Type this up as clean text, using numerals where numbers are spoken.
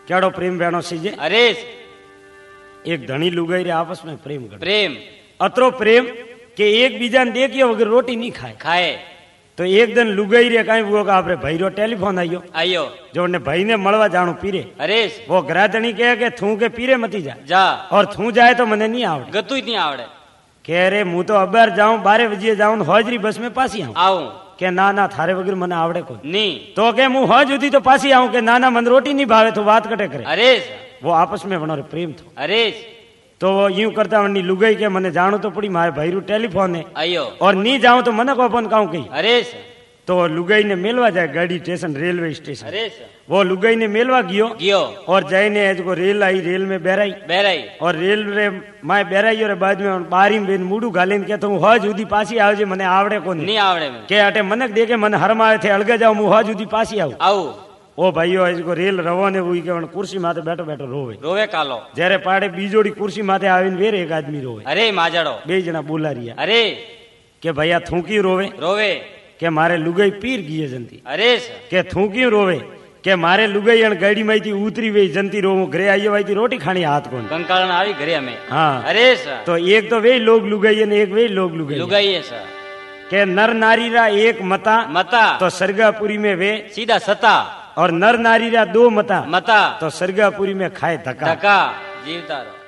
કેડો પ્રેમ વેણો CJ अरे એક ધણી લુગાઈ રે આપસ में પ્રેમ કરે प्रेम અતરો પ્રેમ કે એકબીજાને દેખ્યા વગર રોટી નહીં ખાય खाए તો એક દન લુગાઈ રે કઈ वो આપણે ભાઈરો ટેલિફોન આવ્યો आयो जो ने भाई ने મળવા જાણું પીરે अरे वो ગ્રાધણી કહે કે થું કે પીરે મતી જા जा और थू जाए तो मने नहीं आवड़े गतु नहीं आवड़े कह रे मु तो अबार जाऊं 12 बजे जाऊं हाजरी बस में पासी आऊं आऊं के ना ना थारे वगैरह मने आवड़े को नी तो के मु हज हुदी तो पासी आऊं के ना ना मन रोटी नहीं भावे तो बात कटे करे अरे वो आपस में वनो प्रेम थो अरे तो वो यूं करता वनी लुगाई के मने जाणो तो पड़ी मारे भाईरू टेलीफोन है आयो और नहीं जाऊं तो मने को अपन कहूं कही अरे तो लुगाई ने मेलवा जाए गाड़ी स्टेशन रेलवे स्टेशन अरे वो लुगाई ने मेलवा गयो गियो और जाइने को रेल आई रेल में बेराई बेराई और रेल रे माय बेराई और बाद में बारी में मुडू गालीन के तो हूं हज हुदी पासी आवजे मने आवड़े कोनी नहीं आवड़े में के अटे मनक देखे मन हरमाए थे अलगे जाओ मु हज हुदी पासी आऊं आऊ ओ भाईओ इसको रेल रवाने हुई के कुर्सी माथे बैठो बैठो रोवे रोवे कालो जरे पाड़े बीजोड़ी कुर्सी माथे आवीने वेर एक आदमी रोवे अरे माजाड़ो बे जना बोला रिया अरे के भैया थूकी रोवे रोवे के मारे लुगाई पीर गई जंती अरे के थूकी रोवे के मारे लुगाई अण गाड़ी में थी उतरी वे जंती रो घरे आई हुई थी रोटी खानी हाथ कोन कंकाळन आवी घरे में हाँ अरे सर तो एक तो वे लोग लुगाई ने एक वे लोग लुगाई लुगाई है सर के नर नारी रा एक मता मता तो सरगापुरी में वे सीधा सता और नर नारी रा दो मता मता तो सरगापुरी में खाए धक्का धक्का जीवता रहो